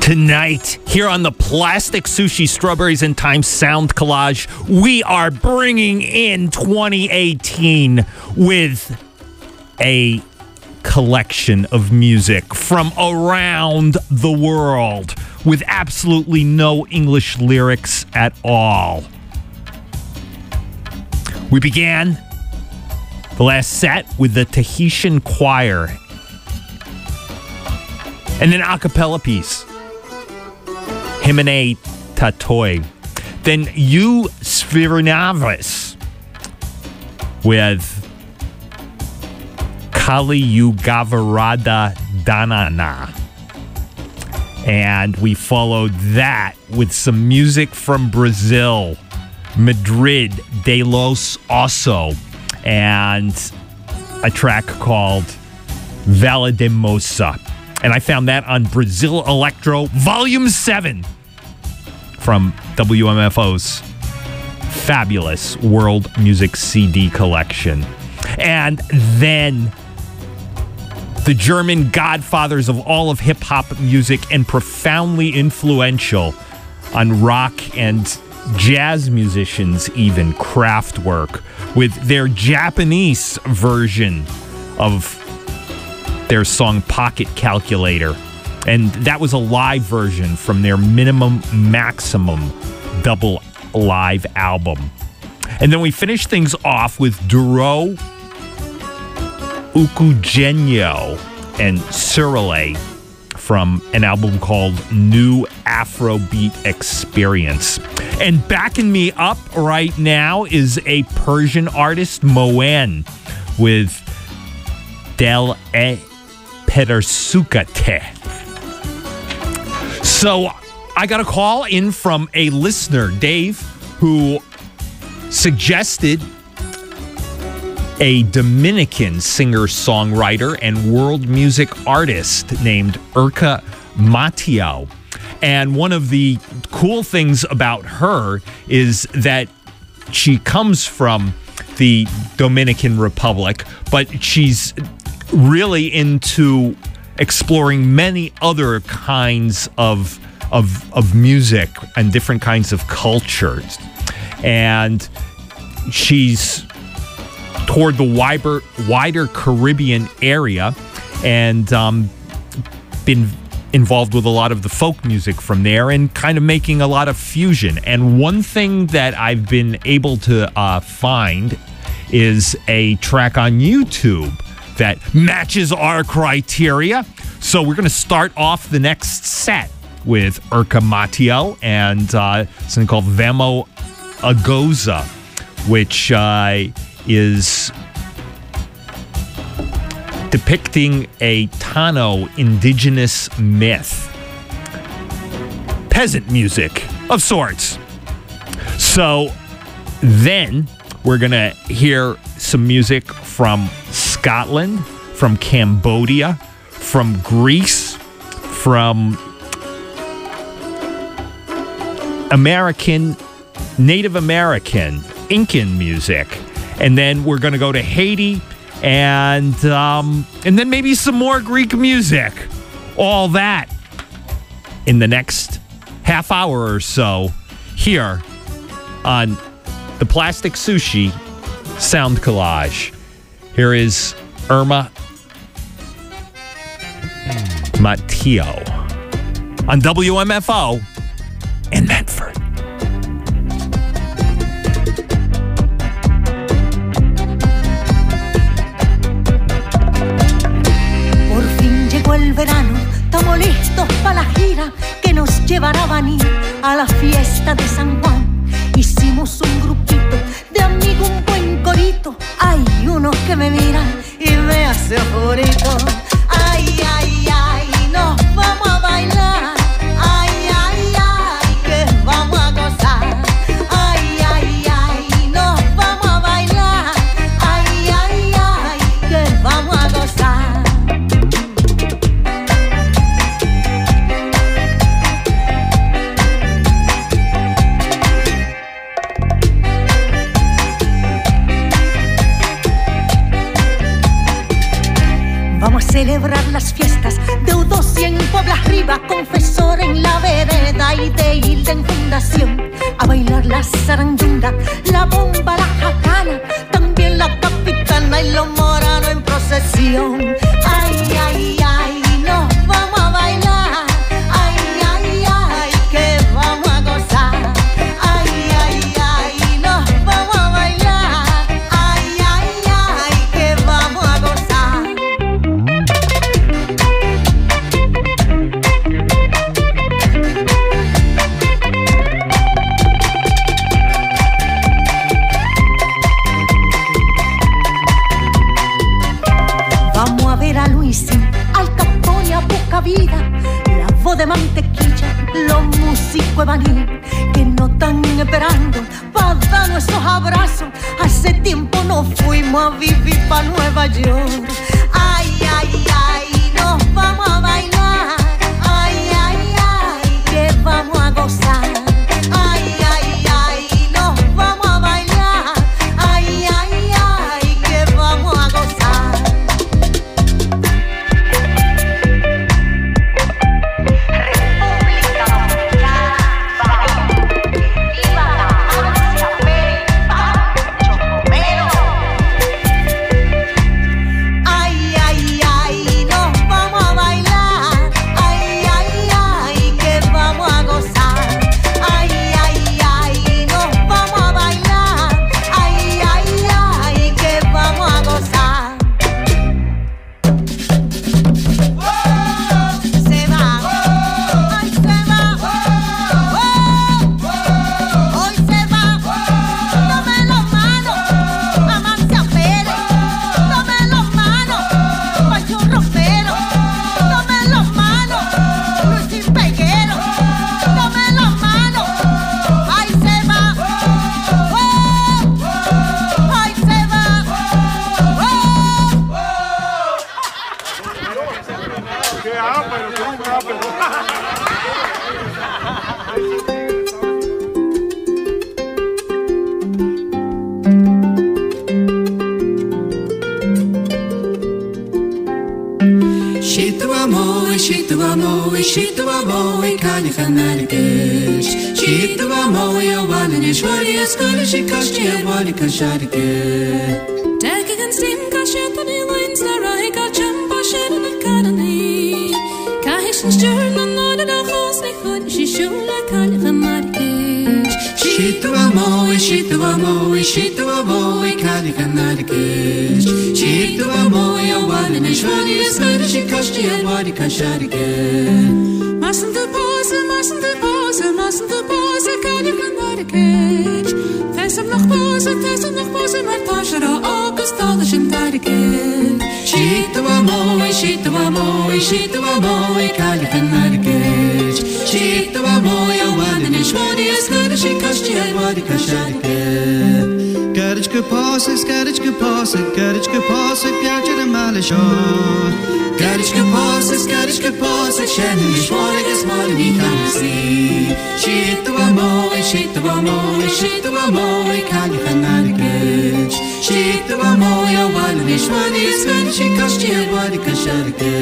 Tonight, here on the Plastic Sushi Strawberries and Time Sound Collage, we are bringing in 2018 with a collection of music from around the world with absolutely no English lyrics at all. We began the last set with the Tahitian Choir and an a cappella piece, Himene Tatoi. Then You Svirnavis with Kali Yugavarada Danana. And we followed that with some music from Brazil, Madrid de los Osso, and a track called Valademosa. And I found that on Brazil Electro Volume 7 from WMFO's fabulous World Music CD collection. And then the German godfathers of all of hip-hop music and profoundly influential on rock and jazz musicians, even Kraftwerk, with their Japanese version of their song Pocket Calculator. And that was a live version from their Minimum Maximum double live album. And then we finished things off with Duro Ukugenyo and Surale from an album called New Afrobeat Experience. And backing me up right now is a Persian artist, Moen, with Del E Pedersukate. So I got a call in from a listener, Dave, who suggested a Dominican singer-songwriter and world music artist named Erika Mateo. And one of the cool things about her is that she comes from the Dominican Republic, but she's really into exploring many other kinds of music and different kinds of cultures. And she's toward the wider Caribbean area and been involved with a lot of the folk music from there and kind of making a lot of fusion. And one thing that I've been able to find is a track on YouTube that matches our criteria. So we're going to start off the next set with Erika Mateo and something called Vemo Agoza, which is depicting a Tano indigenous myth. Peasant music of sorts. So then we're going to hear some music from Scotland, from Cambodia, from Greece, from Native American, Incan music. And then we're going to go to Haiti and then maybe some more Greek music. All that in the next half hour or so here on the Plastic Sushi Sound Collage. Here is Irma Mateo on WMFO in Medford. Por fin llegó el verano, estamos listos para la gira que nos llevará a Baní a la fiesta de San Juan. Hicimos un grupito de amigos, un buen corito. Hay uno que me mira y me hace favorito. Ay, ay, ay, nos vamos a bailar. Ay, ay, ay, que vamos a gozar. Ay, ay, ay, nos vamos a bailar. Ay, ay, ay, que vamos a gozar. celebrar las fiestas de Eudocia en Puebla Arriba, Confesor en la vereda y de Hilda en Fundación. A bailar la zarandunga, la bomba, la jacana, también la capitana y los moranos en procesión. Ay, ay, ay, nos vamos a bailar. Ay, ay, ay, que vamos a gozar. Ay, ay, ay, nos vamos a bailar. Ay, ay, ay, que vamos a gozar. Vamos a ver a Luisín, al Capone, a Buscavida, la voz de mantequilla, los músicos Evaní, que no están esperando para darnos esos abrazos. Hace tiempo nos fuimos a vivir pa' Nueva York. Ay, ay, ay, nos vamos a bailar. Ay, ay, ay, que vamos a gozar. Ay, ay, ay, nos vamos a bailar. Ay, ay, ay, que vamos a gozar. República Dominicana, viva la ansia, Pancho Romero. Ay, ay, ay, nos vamos a bailar. Ay, ay, ay, que vamos a gozar. Ay, ay, ay, nos vamos a bailar. Ay, ay, ay, que vamos a gozar. Se va, ay, se va, hoy se va. Tome las manos, Amancia Pérez. Tome las manos, Pancho Romero. Tome las manos, Luisín Peguero. Tome las manos, ay, se va, ay, se va. Shituamoe, Kalihanarkish. Shituamoe, Walanish, Warias, Kalishi, Kashi, Walika Sharke. Taking and steam, Kashatani, Lines, Naraika, Champa, Shadow, Kanani. Kahishan, Journal, Nod, and a host, they could, she show like Kalihanarkish. Shituamoe, Kalihanarkish. Shituamoe, Walanish, Warias, Kalishi, Kashi, Walika Sharke. Mustn't the pause, kan je gaan naar de cage. Thijs hem nog pause, maar Tashara, August, alles in de cage. Shituamoe, kan je gaan naar de cage. Shituamoe, Wallen is Wadias, Kadishi, Kashti, Wadika Sharke. Garage que passe, piace de malisho. Garage que passe, Shannon is Wadigas, Malini, Kanasi. Shituamoe, kan je gaan naar de cage. Shituamoe, Wallen is Wadias, Kadishi, Kashti, Wadika Sharke.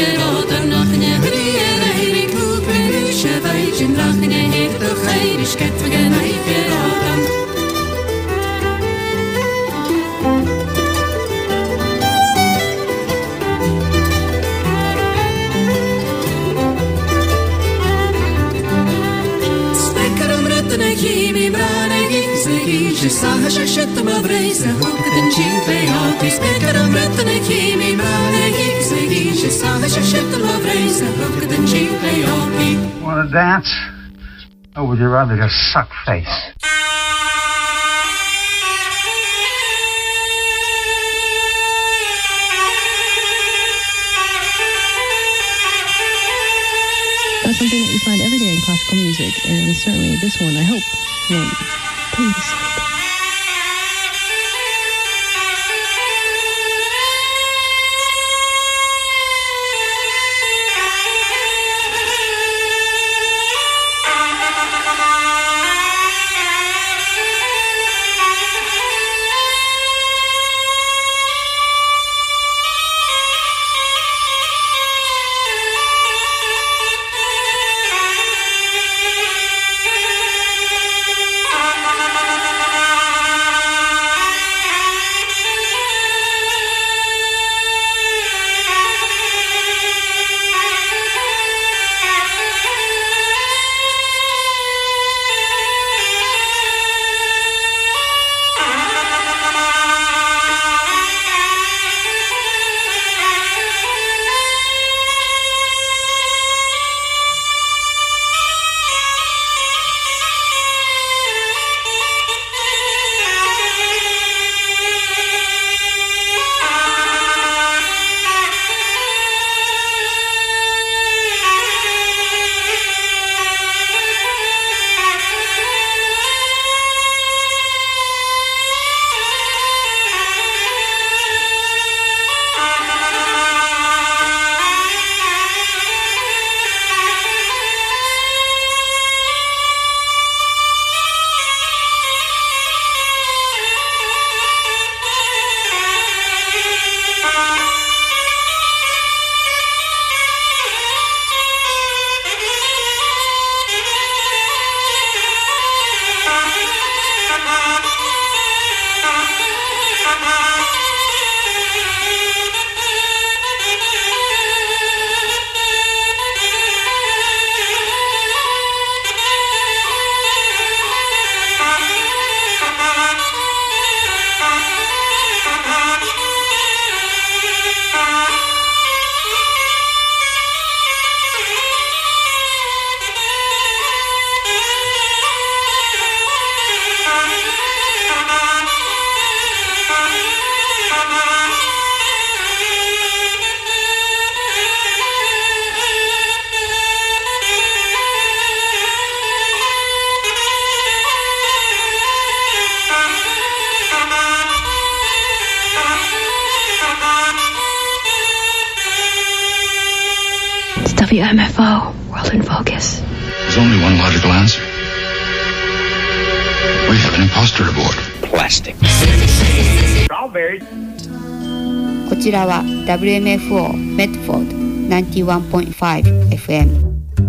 Schket ne kimi brane gizegi je saha shashat ma breza hukten chipe otis pekaram retne kimi brane gizegi je saha shashat ma breza hukten chipe otis. Want to dance? Or would you rather just suck face? That's something that you find every day in classical music, and certainly this one, I hope, won't put you to sleep. WMFO, World in Focus. There's only one logical answer. We have an imposter aboard. Plastic. Strawberries. こちらは WMFO メッドフォード 91.5 FM。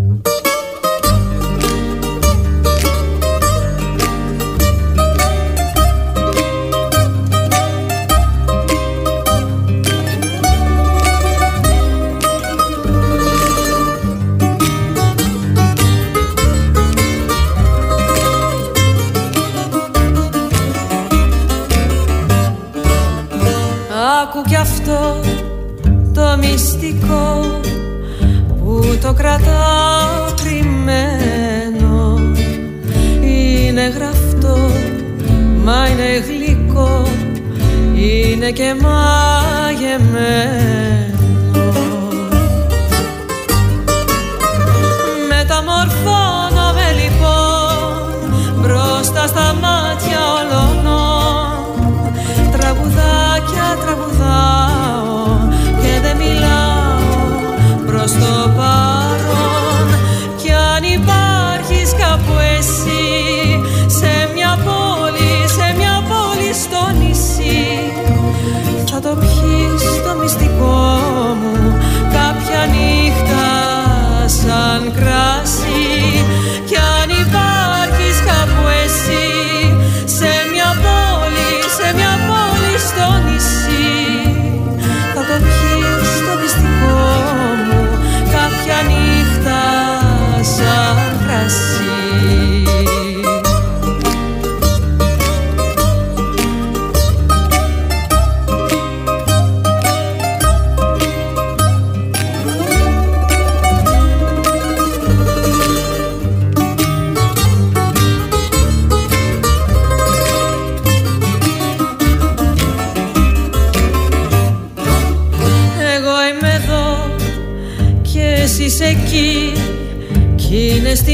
Άκου κι αυτό το μυστικό που το κρατάω κρυμμένο. Είναι γραφτό, μα είναι γλυκό, είναι και μαγεμένο. Μεταμορφώνομαι λοιπόν μπροστά στα μάτια όλων. Τραγουδάκια τραγουδάω και δεν μιλάω προς το παρόν. Κι αν υπάρχεις κάπου εσύ σε μια πόλη στο νησί, θα το πιεις το μυστικό μου κάποια νύχτα σαν κράσι. Κι αν υπάρχεις κάπου εσύ σε μια πόλη στο νησί, θα το πιεις το μυστικό μου κάποια νύχτα σαν κρασί.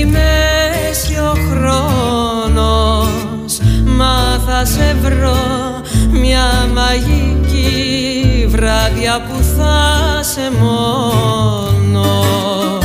μέση ο χρόνος, μα θα σε βρω μια μαγική βράδια που θα σε μόνος.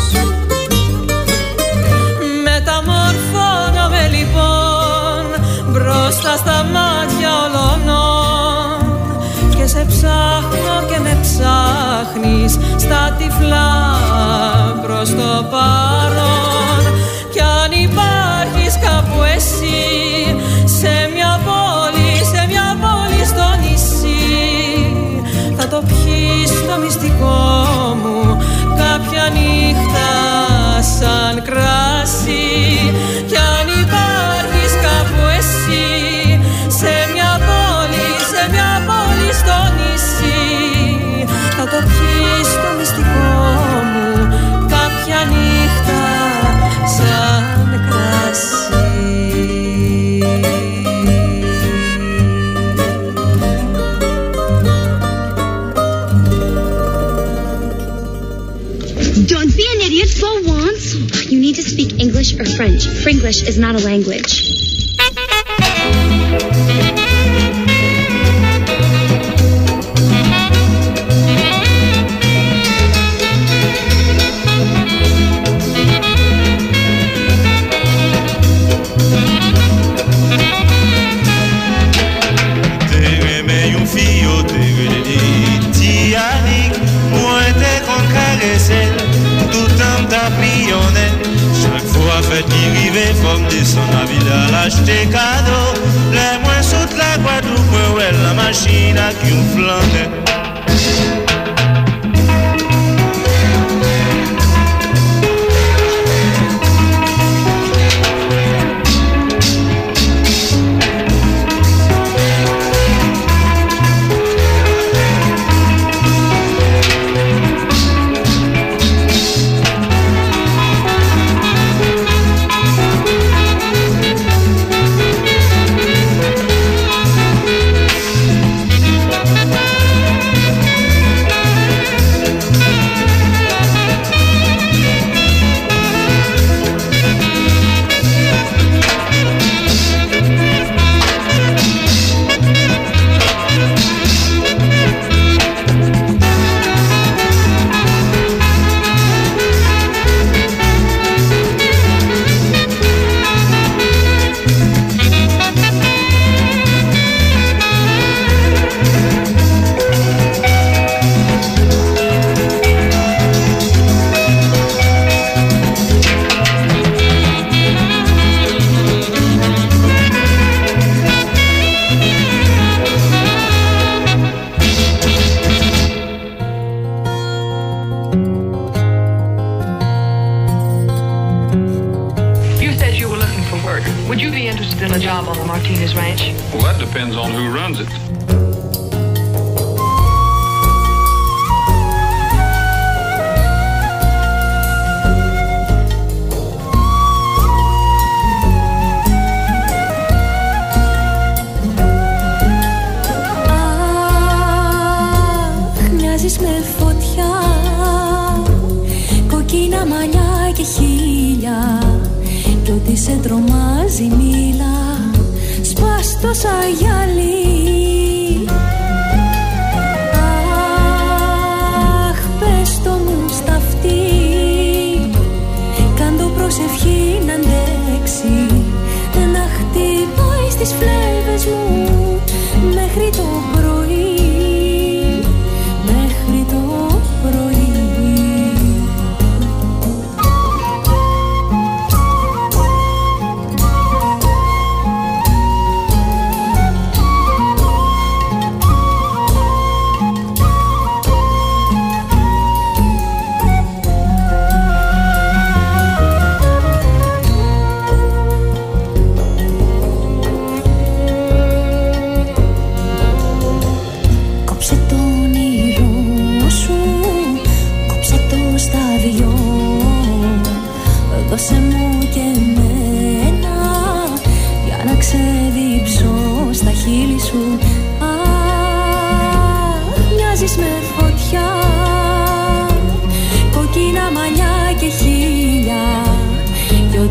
Μεταμορφώνομαι λοιπόν μπροστά στα μάτια ολονών και σε ψάχνω και με ψάχνεις στα τυφλά προς το παρόν. Κι αν υπάρχεις κάπου εσύ σε μια πόλη στο νησί, θα το πιεις το μυστικό μου κάποια νύχτα σαν κράσι. Κι αν υπάρχεις κάπου εσύ σε μια πόλη στο νησί, θα το πιεις το μυστικό μου κάποια νύχτα σαν κράσι. Don't be an idiot for once. You need to speak English or French. Fringlish is not a language. Chaque fois fête qui rive, faut me descendre à Villa l'acheter cadeau. Les moins saute la Guadeloupe, moi ouais la machine à qui on flanque.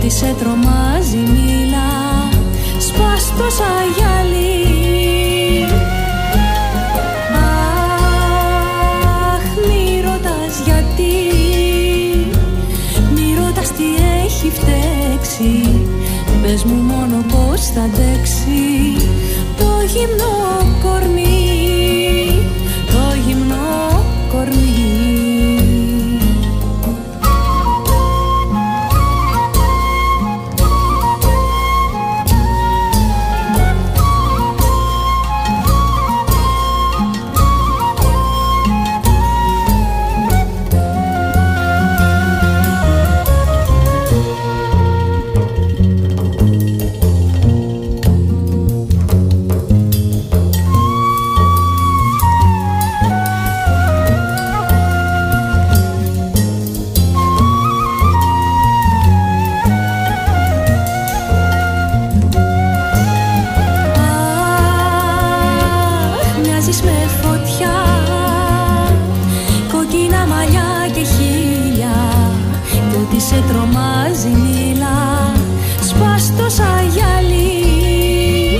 ό,τι σε τρομάζει μίλα, σπάς το σαν γυαλί. Αχ, μη ρωτάς γιατί, μη ρωτάς τι έχει φταίξει, πες μου μόνο πως θα αντέξει το γυμνό κορμί, το γυμνό κορμί. Σε τρομάζει μίλα, σπάς το σαν γυαλί.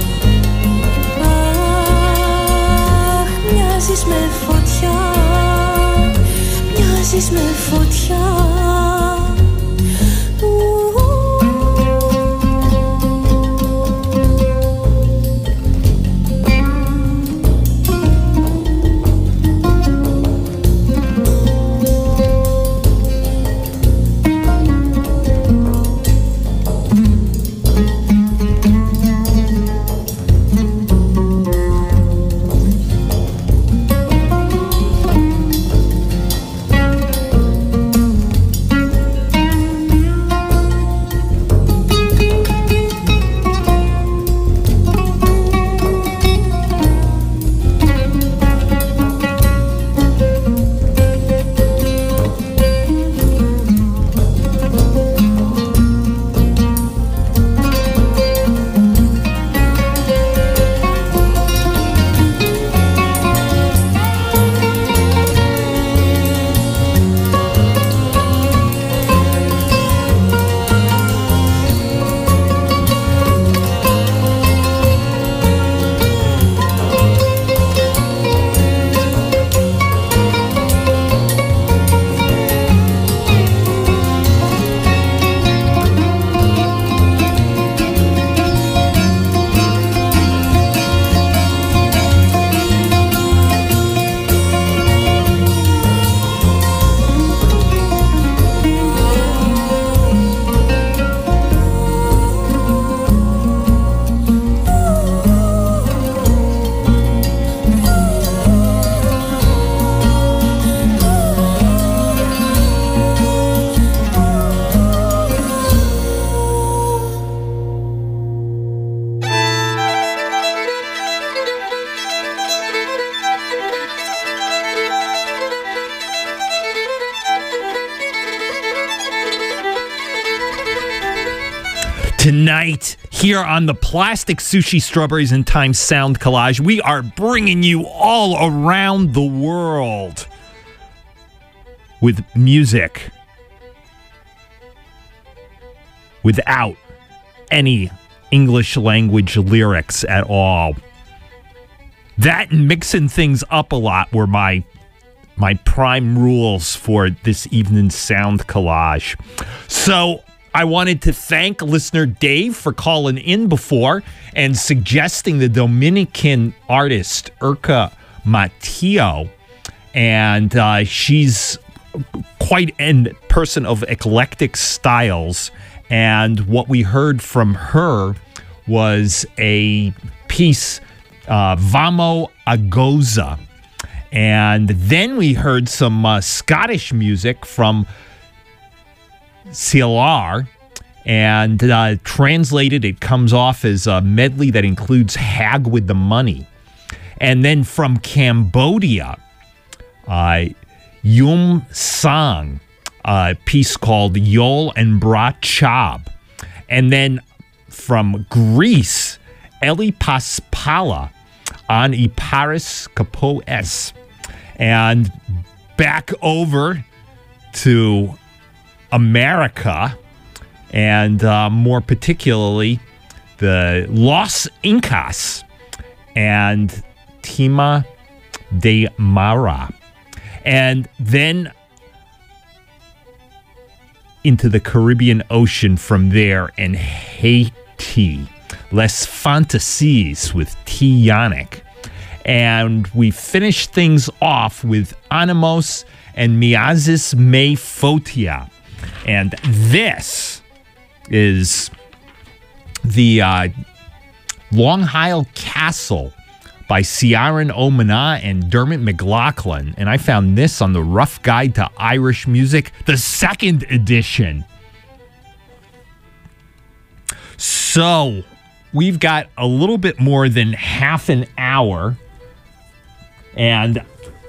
Αχ, μοιάζεις με φωτιά, μοιάζεις με φωτιά. Tonight, here on the Plastic Sushi Strawberries and Time Sound Collage, we are bringing you all around the world with music without any English language lyrics at all. That and mixing things up a lot were my prime rules for this evening's sound collage. So I wanted to thank listener Dave for calling in before and suggesting the Dominican artist Irka Mateo. And she's quite a person of eclectic styles. And what we heard from her was a piece, Vamo Agoza. And then we heard some Scottish music from CLR, and translated, it comes off as a medley that includes Hag with the Money. And then from Cambodia, Yum Sang, a piece called Yol and Bra Chab. And then from Greece, Eli Paspala on Iparis Kapo S. And back over to America, and more particularly the Los Incas and Tima de Mara. And then into the Caribbean Ocean from there and Haiti. Les Fantasies with T. Yannick. And we finished things off with Animos and Miazis Me Fotia. And this is the Long Isle Castle by Ciaran O'Mana and Dermot McLaughlin. And I found this on the Rough Guide to Irish Music, the 2nd edition. So we've got a little bit more than half an hour. And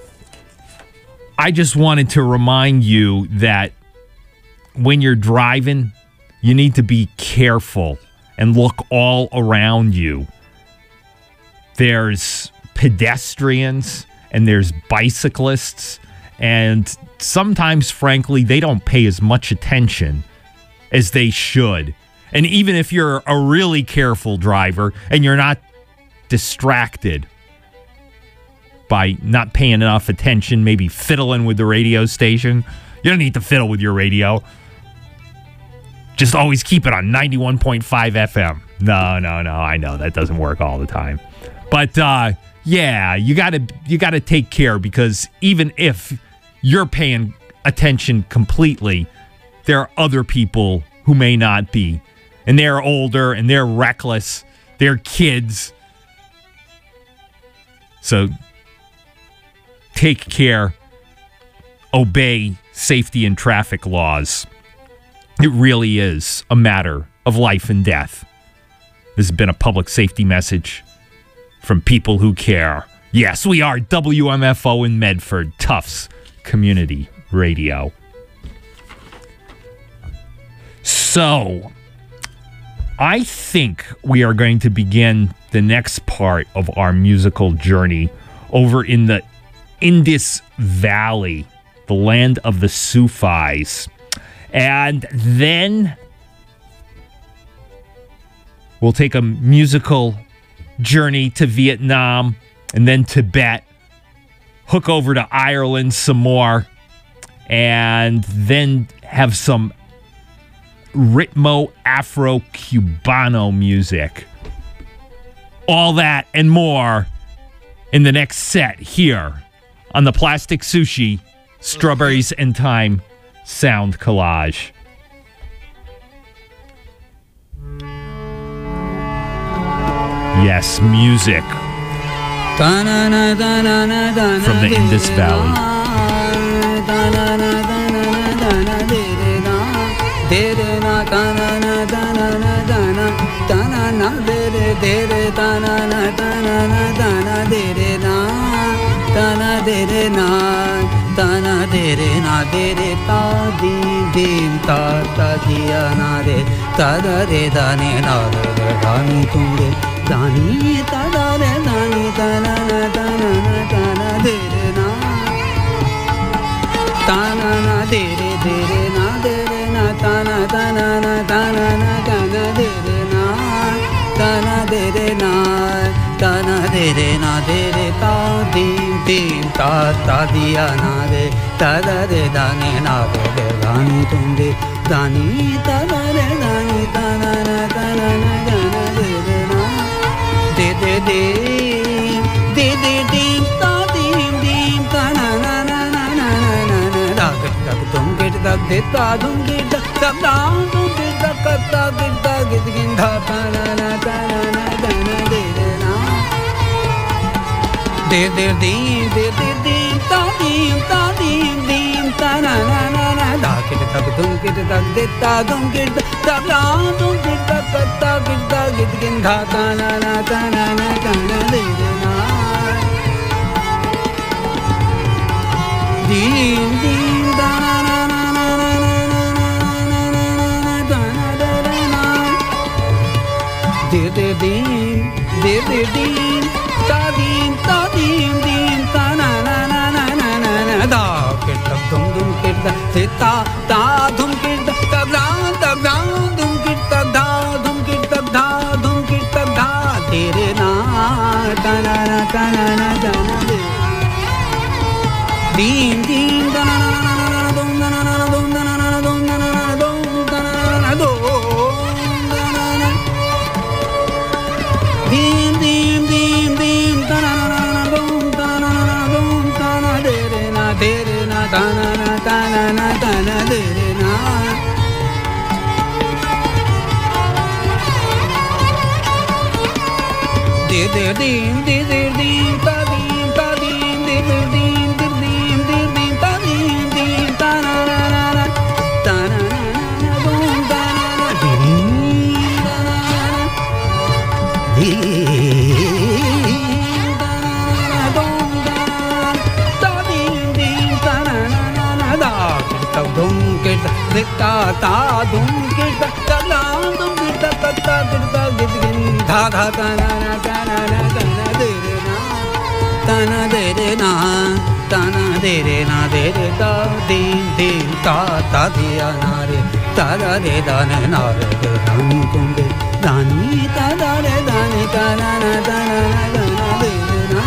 I just wanted to remind you that when you're driving, you need to be careful and look all around you. There's pedestrians and there's bicyclists, and sometimes, frankly, they don't pay as much attention as they should. And even if you're a really careful driver and you're not distracted by not paying enough attention, maybe fiddling with the radio station, you don't need to fiddle with your radio. Just always keep it on 91.5 FM. No, I know that doesn't work all the time. But yeah, you gotta take care, because even if you're paying attention completely, there are other people who may not be. And they're older and they're reckless. They're kids. So take care. Obey safety and traffic laws. It really is a matter of life and death. This has been a public safety message from people who care. Yes, we are WMFO in Medford, Tufts Community Radio. So, I think we are going to begin the next part of our musical journey over in the Indus Valley, the land of the Sufis. And then we'll take a musical journey to Vietnam and then Tibet, hook over to Ireland some more, and then have some Ritmo Afro-Cubano music. All that and more in the next set here on the Plastic Sushi Strawberries and Time Sound Collage. Yes, music from the Indus Valley. Tana dere na dere ta dim dim ta ta diya na re ta da re da ne na re dani tumre dani ta da re dani ta na na ta na na ta na dere na ta na na dere dere na ta na na ta na na ta na dere na ta na dere na ta na dere ta dim dim ta ta diya na re ta da re da ne na re dani tumre dani ta da re dani ta na na ta na na ta na dere na de de de de de dim ta dim dim ta na na na na na na na da ga tum get da de ta dum get da ta da dum get da ka ta get da get gin da ta na na ta na na ta na dere na de de dim ta dim ta na na na na da get da dum get da de ta dum get da la dum get da ka ta get da get gin da ta na na ta na na ta na dere na dim dim da na na na na na na na da na dere na de de dim ta dim ta na na na na na na na da get da dum get da ta ta dum get da ta dim dir dir dim ta dim ta dim dir dir dim dir dim dir dim ta dim dim ta na na na na ta na na na dum ta na na dim ta na na dim ta na dum ta dim dim ta na na na da ta dum ke ta ta dum ke ta la dum ta ta ta ta da da ta na na ta na na ta na de re na ta na de re na ta na de re na de re da dim dim ta ta diya na re ta da re da na na re da ram tum de da ni ta da re da ni ta na na ta na na ta na de re na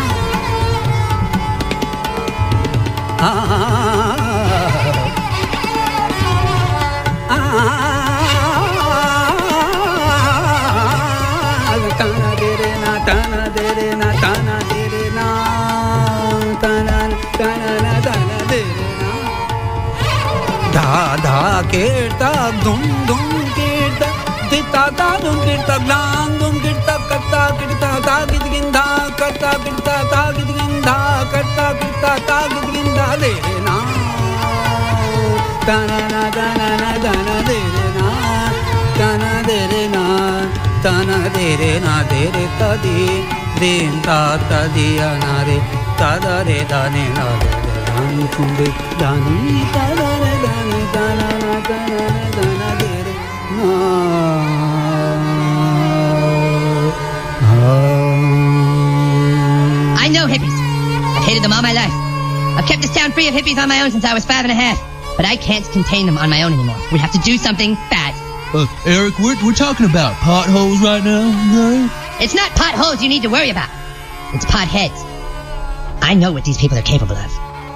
da kirta dum dum kirta dita da dum kirta glang dum kirta karta kirta ta gidginda karta kirta ta gidginda karta kirta ta gidginda de na ta na na ta na na ta na de na ta na de na ta na de na de re ta di din ta ta di na re ta da re da ne na re dan kumbe dani ta da re da ne ta na na ta na na ta na de re na I know hippies. I've hated them all my life. I've kept this town free of hippies on my own since I was 5 and a half. But I can't contain them on my own anymore. We have to do something fast. Eric, we're talking about potholes right now, right? It's not potholes you need to worry about. It's potheads. I know what these people are capable of.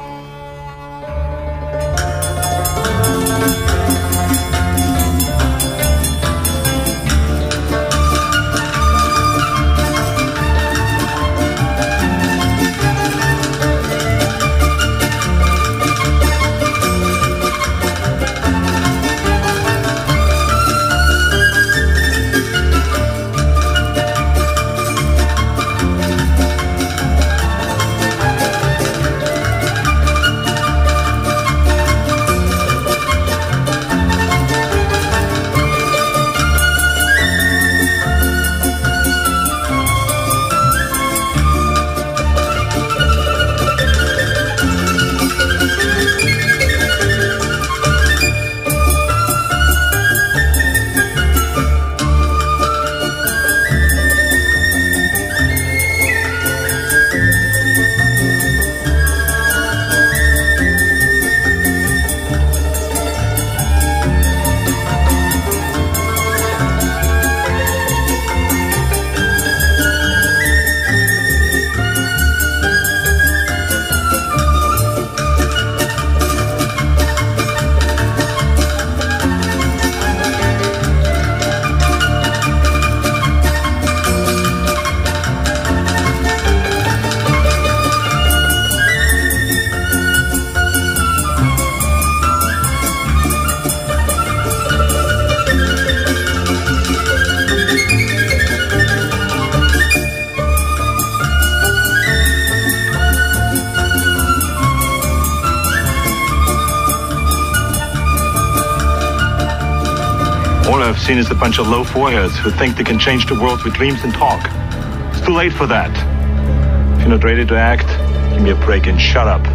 All I've seen is a bunch of low warriors who think they can change the world with dreams and talk. It's too late for that. If you're not ready to act, give me a break and shut up.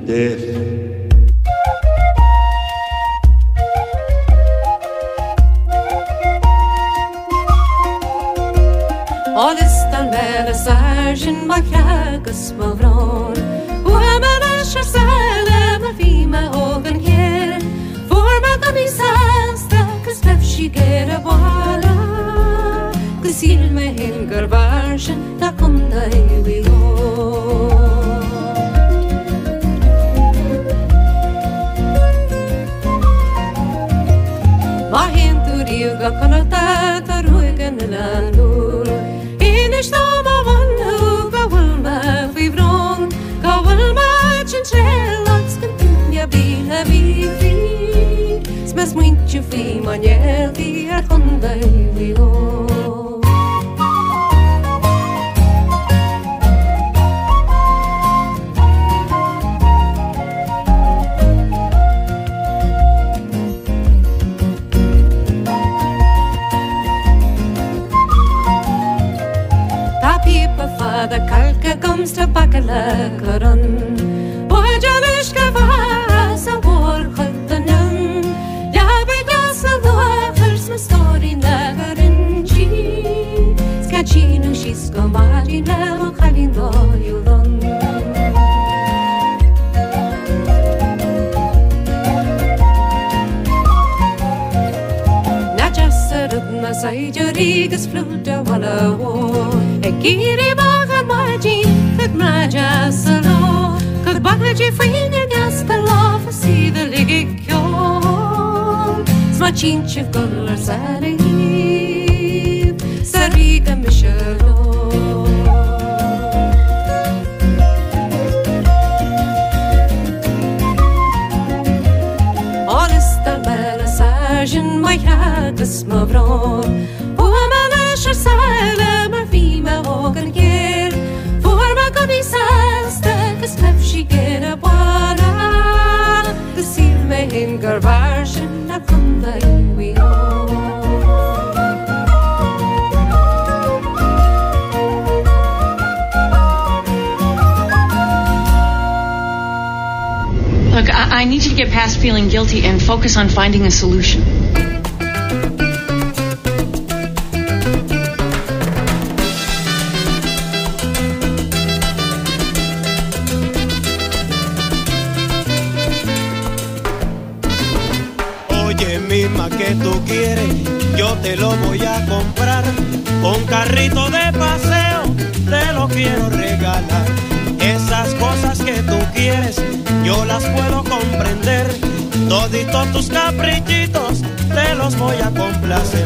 death. Olistan mele sargin makragus mavron Uamana sharsale ma fima ogan here Forma kamisasta kus pepshi gera wala Kusil me hingar varshan ta kundai wilo Vahin turiuga kanata taruigan landur Stama vannu gawalma vivron Gawalma chinchellats Cantunya bila vivi Smas muito fi manel di arconda vilo The kalka comes to bakala karan Wajalish kavas a war khatanan Ya beglas a loafers my story nagarinji Skachino she's gomari na khalindo yulon Najasarudna saijarigas fluta wala wo Ekiri Margin, could Maja Salo, could Baji Frina Gaspalo for see the Ligikyo, Smachin Chief Guller Sari, Sarika Michelo. Honest Bella Sargent, my heart is Mavron, Woman Sile, Marfima Hogan. She get a water, the seal may hinder version, not from the wheel. Look, I need you to get past feeling guilty and focus on finding a solution. Que tú quieres, yo te lo voy a comprar. Un carrito de paseo, te lo quiero regalar. Esas cosas que tú quieres, yo las puedo comprender. Toditos tus caprichitos, te los voy a complacer.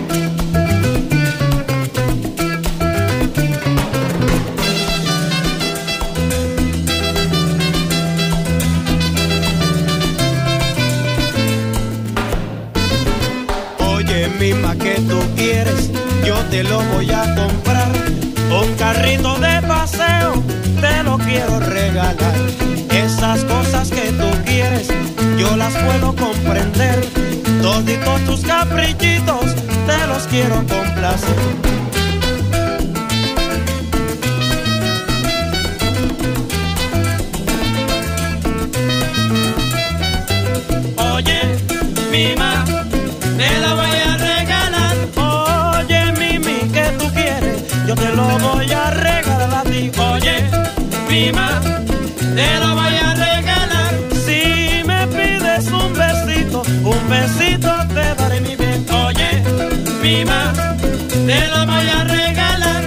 Misma que tú quieres, yo te lo voy a comprar. Un carrito de paseo, te lo quiero regalar. Esas cosas que tú quieres, yo las puedo comprender. Toditos tus caprichitos, te los quiero complacer. Oye, mima, te la voy a regalar. Oye, Mimi, ¿qué tú quieres? Yo te lo voy a regalar a ti. Oye, Mima, te lo voy a regalar. Si me pides un besito te daré mi bien. Oye, Mima, te lo voy a regalar.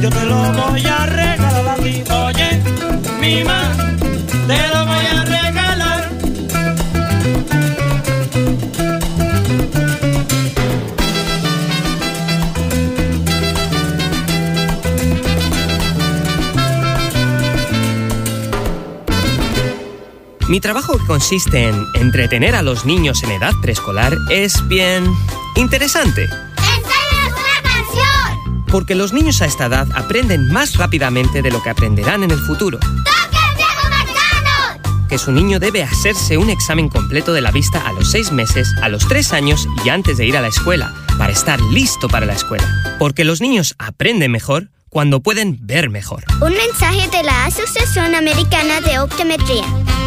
yo te lo voy a regalar a ti. Oye, mi ma, te lo voy a regalar. Mi trabajo, que consiste en entretener a los niños en edad preescolar, es bien interesante. ¡Enséñanos una canción! Porque los niños a esta edad aprenden más rápidamente de lo que aprenderán en el futuro. ¡Toque el viejo McDonald's! Que su niño debe hacerse un examen completo de la vista a los 6 meses, a los 3 años y antes de ir a la escuela, para estar listo para la escuela. Porque los niños aprenden mejor cuando pueden ver mejor. Un mensaje de la Asociación Americana de Optometría.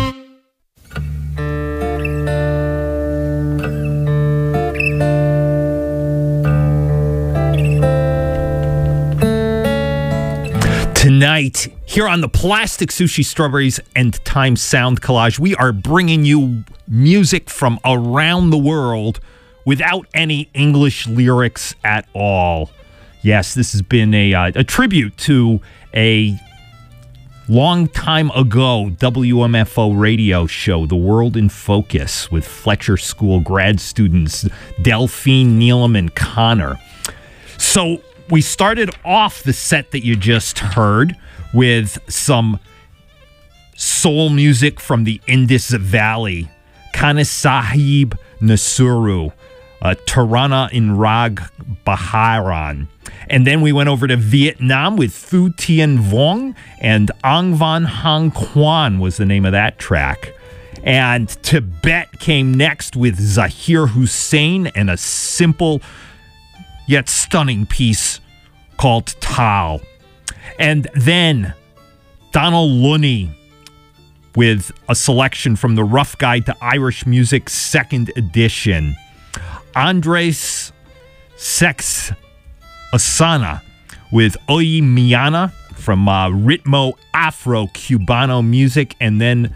Tonight, here on the Plastic Sushi Strawberries and Time Sound Collage, we are bringing you music from around the world without any English lyrics at all. Yes, this has been a tribute to a long time ago WMFO radio show, The World in Focus, with Fletcher School grad students Delphine, Neelam, and Connor. So we started off the set that you just heard with some soul music from the Indus Valley, Kana Sahib Nasuru, Tarana in Rag Baharan. And then we went over to Vietnam with Phu Tien Vong, and Ang Van Hang Quan was the name of that track. And Tibet came next with Zahir Hussain and a simple yet stunning piece called Tal. And then Donald Lunny with a selection from the Rough Guide to Irish Music 2nd edition. Andres Sex Asana with Oye Miana from Ritmo Afro Cubano Music. And then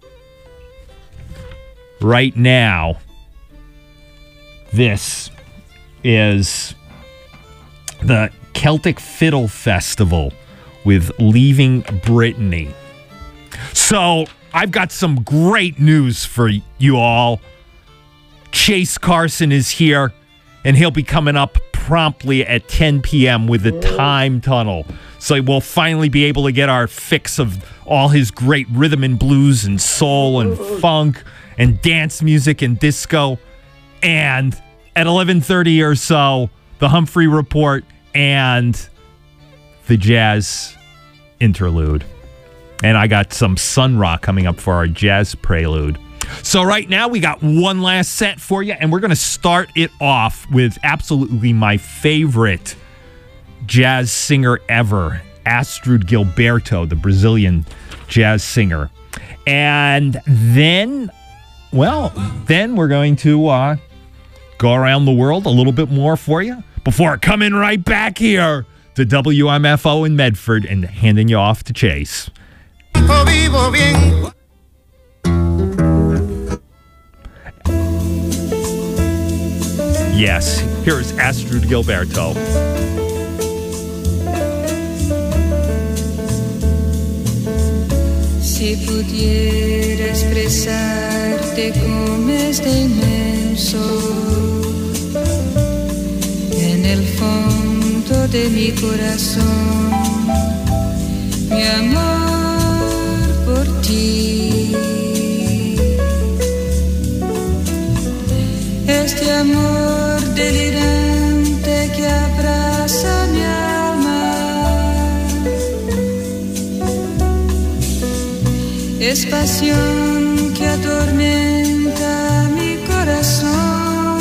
right now, this is the Celtic Fiddle Festival with Leaving Brittany. So I've got some great news for you all. Chase Carson is here, and he'll be coming up promptly at 10 p.m. with the Time Tunnel. So we'll finally be able to get our fix of all his great rhythm and blues and soul and funk and dance music and disco. And at 11:30 or so, the Humphrey Report and the jazz interlude. And I got some Sun Ra coming up for our jazz prelude. So right now we got one last set for you, and we're going to start it off with absolutely my favorite jazz singer ever, Astrud Gilberto, the Brazilian jazz singer. And then we're going to go around the world a little bit more for you before coming right back here to WMFO in Medford and handing you off to Chase. Yes, here's Astrud Gilberto. Si pudiera expresarte como es de inmenso en el fondo de mi corazón, mi amor por ti, este amor delirante que abraza mi alma, es pasión que atormenta mi corazón.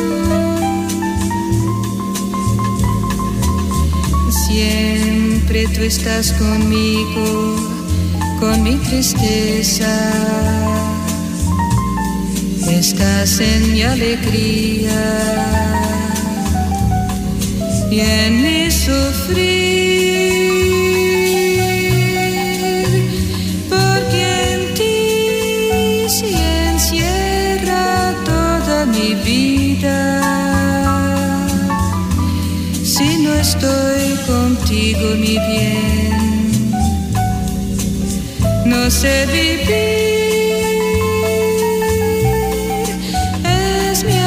Siempre tú estás conmigo, con mi tristeza. Estás en mi alegría y en mi sufrir, porque en ti se encierra toda mi vida. Si no es estoy contigo, mi bien, no sé vivir. Es mi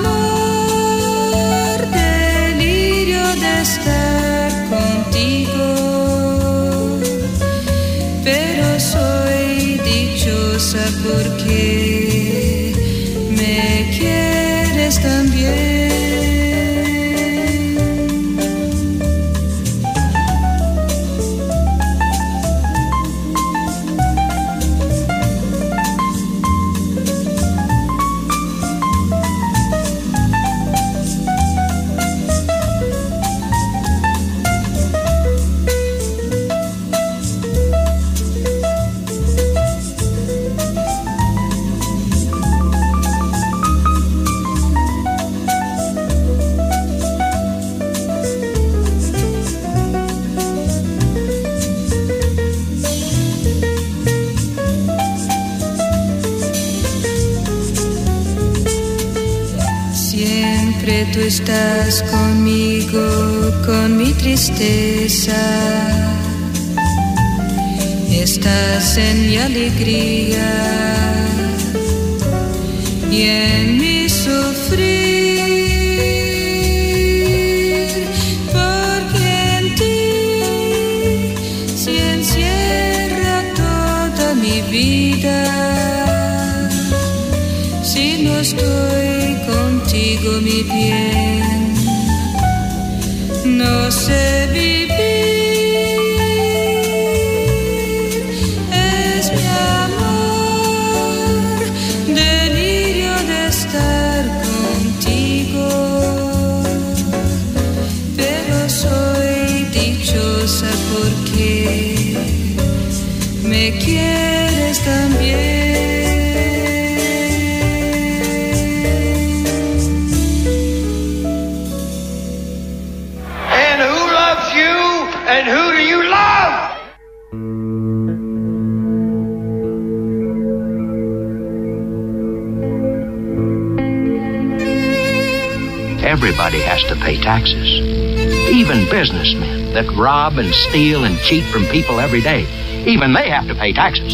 amor, delirio de estar contigo, pero soy dichosa porque me quieres también. Tú estás conmigo, con mi tristeza, estás en mi alegría y en mi sufrir, porque en ti se encierra toda mi vida. Si no estoy contigo, mi bien, no sé vivir. Es mi amor, delirio de estar contigo, pero soy dichosa porque me quieres también. And who do you love? Everybody has to pay taxes. Even businessmen that rob and steal and cheat from people every day. Even they have to pay taxes.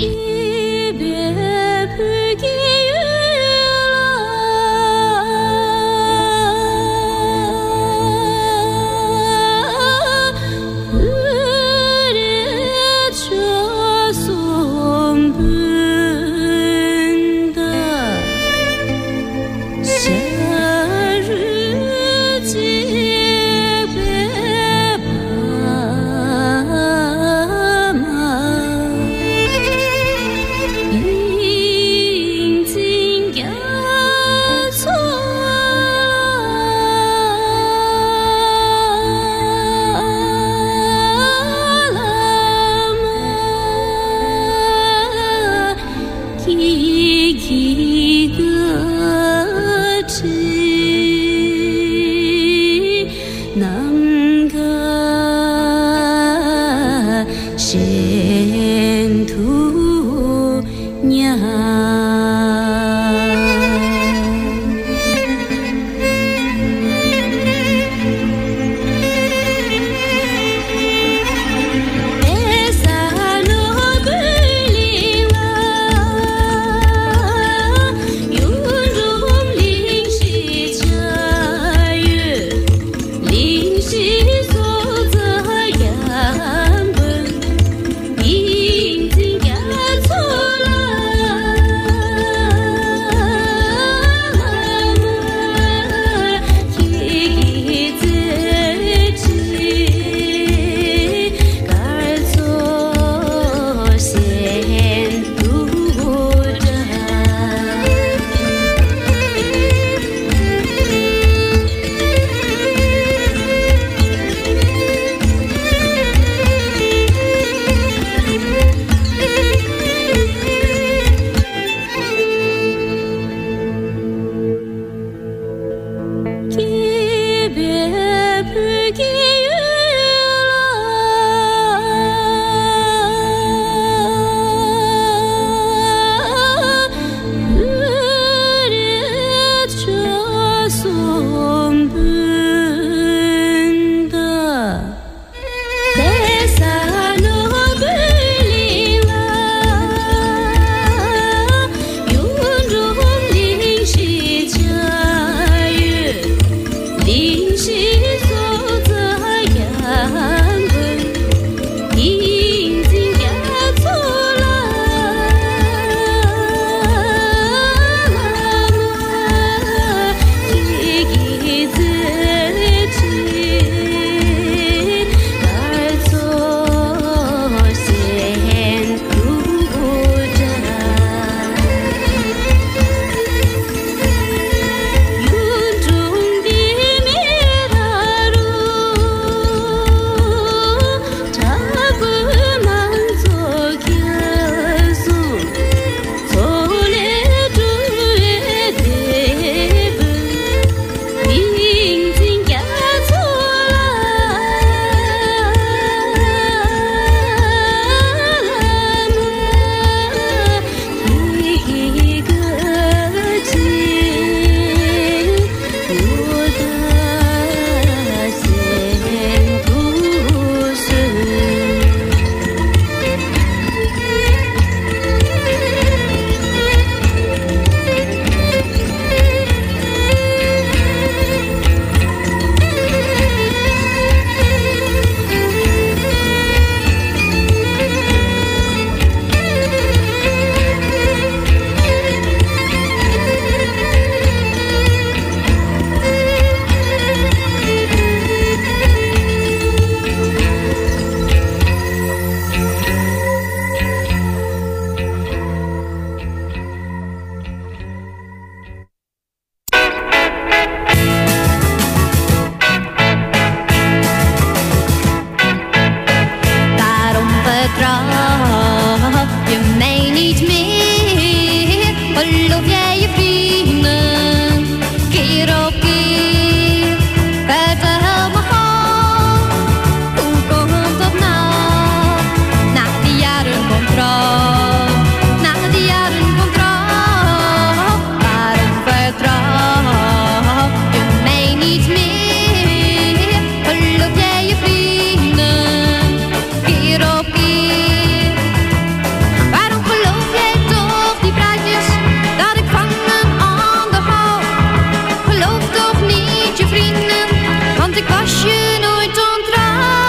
vertrouw je mij niet meer. Geloof jij je vrienden, keer op keer, vertel me gauw, hoe komt dat nou? Na die jaren komt trouw, na die jaren komt trouw. Waarom vertrouw je mij niet meer? Geloof jij je vrienden, keer op keer. Waarom geloof jij toch die praatjes dat ik van een ander hou? Geloof toch niet je vrienden, want ik was je nooit ontrouw.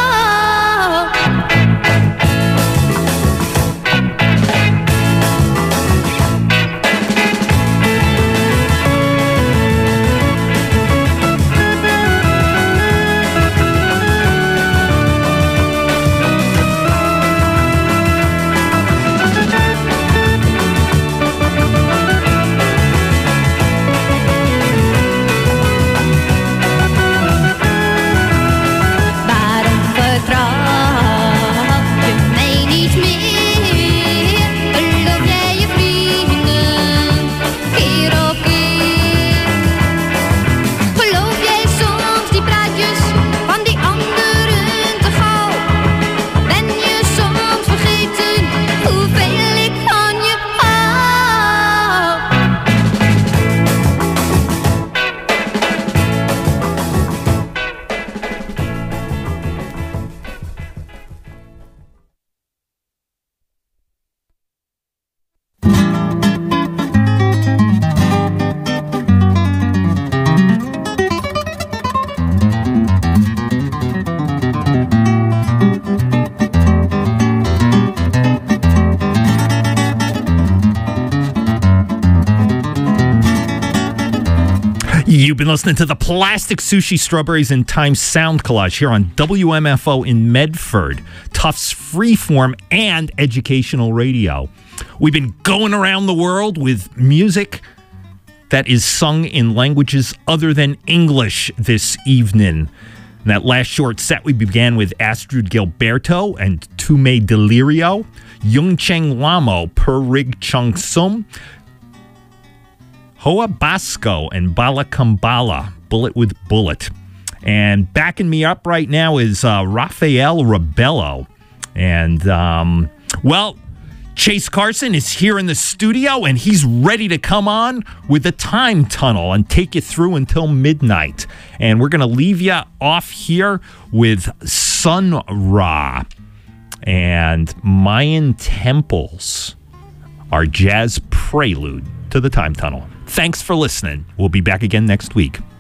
Waarom vertrouw je mij niet meer? Geloof jij je vrienden, keer op keer. Geloof jij soms die praatjes van die anderen te gauw? Ben je soms vergeten hoeveel ik van je hou? You've been listening to the Plastic Sushi, Strawberries and Time Sound Collage here on WMFO in Medford, Tufts Freeform and Educational Radio. We've been going around the world with music that is sung in languages other than English this evening. In that last short set, we began with Astrid Gilberto and Tume Delirio, Yung Cheng Lamo, Per Rig Chung Sum, Hoa Basco and Bala Kambala, Bullet with Bullet. And backing me up right now is Rafael Rebello. And, well, Chase Carson is here in the studio, and he's ready to come on with the Time Tunnel and take you through until midnight. And we're going to leave you off here with Sun Ra and Mayan Temples, our jazz prelude to the Time Tunnel. Thanks for listening. We'll be back again next week.